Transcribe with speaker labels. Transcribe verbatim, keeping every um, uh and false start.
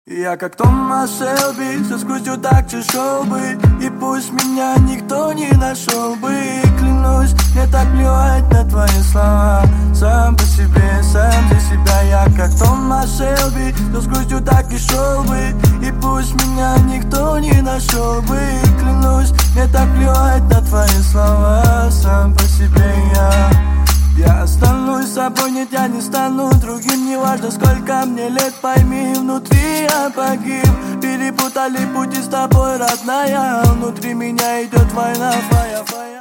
Speaker 1: Я как Томас Шелби, со скутью так чешел бы, и пусть меня никто не нашел бы. Клянусь, мне так плевать на твои слова. Сам по себе, сам за себя. Я как Томас Шелби, со скутью так и шел бы, и пусть меня никто не нашел бы. Клянусь, мне так плевать на твои слова. Сам по себе я Я останусь собой, нет, я не стану другим. Неважно, сколько мне лет, пойми, внутри я погиб. Перепутали пути с тобой, родная. Внутри меня идет война, фая, фая.